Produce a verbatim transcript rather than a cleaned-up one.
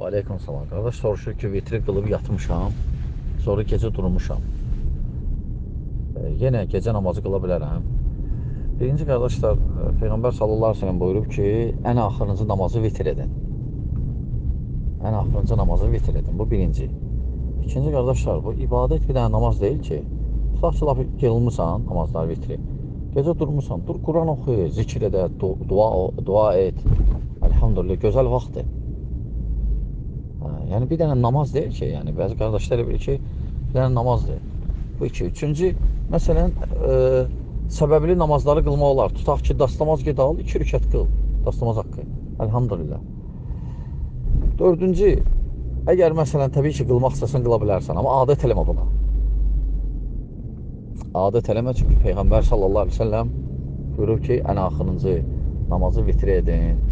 Aleyküm salam. Qardaş soruşur ki, vitri qılıb yatmışam, sonra gecə durmuşam. E, yenə gecə namazı qıla bilərəm. Birinci qardaşlar, e, Peyğəmbər sallallahu aleyhi ve sellem buyurub ki, ən axırıncı namazı vitr edin. Ən axırıncı namazı vitr edin. Bu birinci. İkinci qardaşlar, bu ibadət bir dənə namaz deyil ki. Tutaq ki, laf yığılmısan namazlar vitri. Gecə durmuşsan, dur Quran oxu, zikr edə, du dua, dua et. Elhamdülillah, gözəl vaxtdır. Ha, yəni bir dənə namaz deyil ki, yəni bəzi qardaşlar bilir ki, bir dənə namazdır. Bu iki. Üçüncü, məsələn, e, səbəbli namazları qılmaq olar. Tutaq ki, dastamaz ged al, iki rükət qıl. Dastamaz haqqı. Elhamdülillah. Dördüncü, əgər məsələn, təbii ki, qılmaq istəsən qıla bilərsən, amma adət eləmə buna. Adət eləmə, çünki Peyğəmbər sallallahu aleyhi ve sellem buyurur ki, ən axırıncı namazı vitr edin.